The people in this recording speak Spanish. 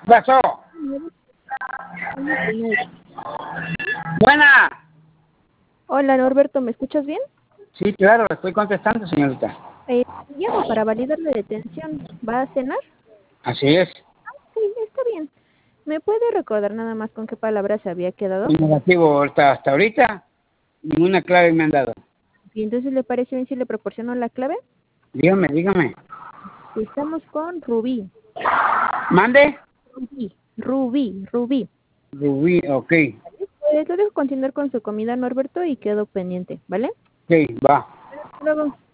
pasó? Buena. Hola Norberto, ¿me escuchas bien? Sí, claro, estoy contestando, señorita. Llamo para validar la detención. ¿Va a cenar? Así es. Sí, está bien. ¿Me puede recordar nada más con qué palabra se había quedado? Negativo, hasta ahorita, ninguna clave me han dado. Y entonces, ¿le parece bien si le proporciono la clave? Dígame. Estamos con Rubí. ¿Mande? Rubí. Rubí, ok. Lo dejo continuar con su comida, Norberto, y quedo pendiente, ¿vale? Ok, va. Hasta luego.